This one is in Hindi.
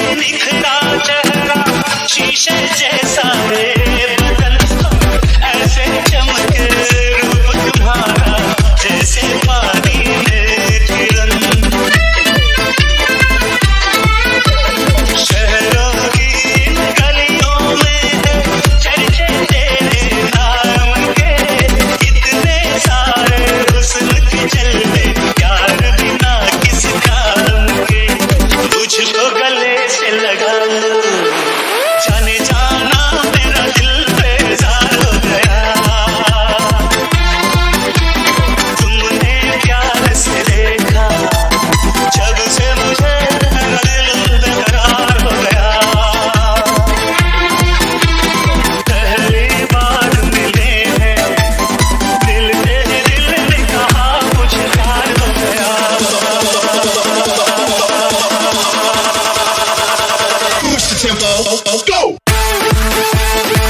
निखरा चेहरा शीशे जैसा रे बदन ऐसे चमके रूप तुम्हारा जैसे पानी में किरण शहरों की गलियों में है चर्चे तेरे नाम के इतने सारे हुस्न के चलते प्यार बिना किस काम के मुझको गले से लगा लो जाने जाना मेरा दिल बेजार हो गया तुमने प्यार से देखा जब से मुझे मेरा दिल बेकरार हो गया पहली बार मिले हैं दिल ने कहा मुझे प्यार हो गया Push the tempo, go!